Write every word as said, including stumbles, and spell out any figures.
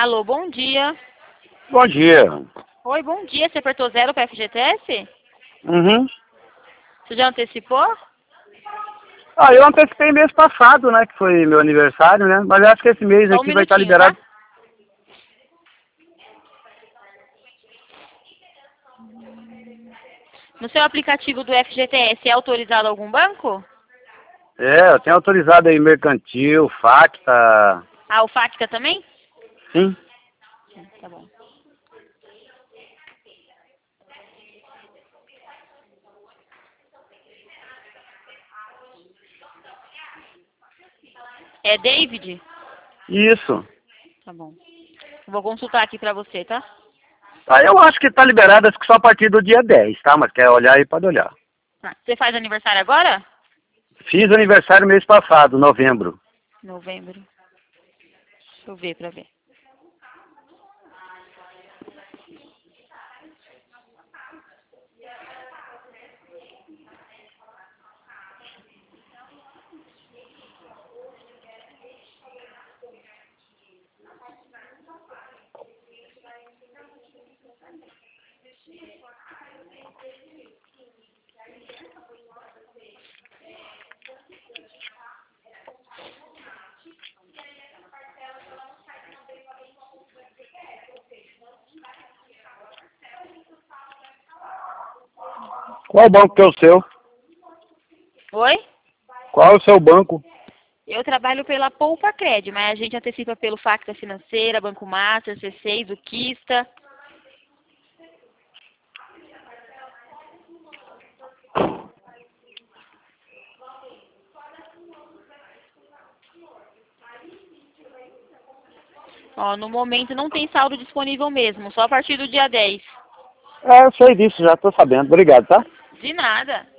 Alô, bom dia. Bom dia. Oi, bom dia. Você apertou zero para F G T S? Uhum. Você já antecipou? Ah, eu antecipei mês passado, né, que foi meu aniversário, né, mas eu acho que esse mês Só um aqui vai estar minutinho, liberado. tá? No seu aplicativo do F G T S é autorizado algum banco? É, eu tenho autorizado aí mercantil, Facta, Ah, o Facta também? sim. Tá bom. É David? Isso. Tá bom. Vou consultar aqui pra você, tá? Ah, eu acho que tá liberado, acho que só a partir do dia dez, tá? Mas quer olhar aí, pode olhar. Tá. Você faz aniversário agora? Fiz aniversário mês passado, novembro. Novembro. Deixa eu ver pra ver. Qual banco que é o seu? Oi? Qual é o seu banco? Eu trabalho pela Poupa Cred, mas a gente antecipa pelo Facta Financeira, Banco Master, C seis, o Quista. Ó, no momento não tem saldo disponível mesmo, só a partir do dia dez. É, eu sei disso, já tô sabendo. Obrigado, tá? De nada.